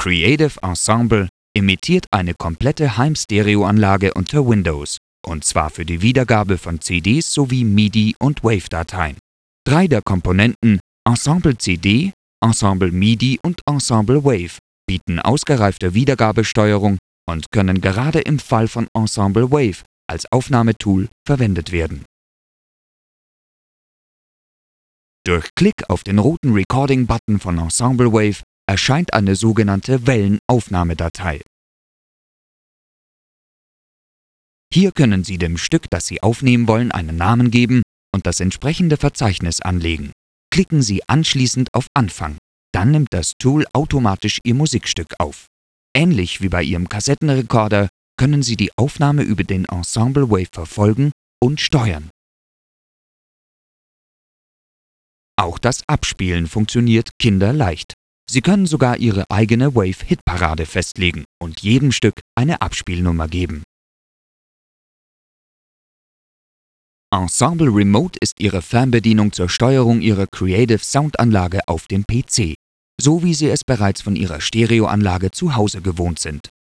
Creative Ensemble imitiert eine komplette Heimstereoanlage unter Windows, und zwar für die Wiedergabe von CDs sowie MIDI- und Wave-Dateien. 3 der Komponenten Ensemble CD, Ensemble MIDI und Ensemble Wave bieten ausgereifte Wiedergabesteuerung und können gerade im Fall von Ensemble Wave als Aufnahmetool verwendet werden. Durch Klick auf den roten Recording-Button von Ensemble Wave erscheint eine sogenannte Wellenaufnahmedatei. Hier können Sie dem Stück, das Sie aufnehmen wollen, einen Namen geben und das entsprechende Verzeichnis anlegen. Klicken Sie anschließend auf Anfang. Dann nimmt das Tool automatisch Ihr Musikstück auf. Ähnlich wie bei Ihrem Kassettenrekorder können Sie die Aufnahme über den Ensemble Wave verfolgen und steuern. Auch das Abspielen funktioniert kinderleicht. Sie können sogar Ihre eigene Wave-Hitparade festlegen und jedem Stück eine Abspielnummer geben. Ensemble Remote ist Ihre Fernbedienung zur Steuerung Ihrer Creative Sound-Anlage auf dem PC, so wie Sie es bereits von Ihrer Stereoanlage zu Hause gewohnt sind.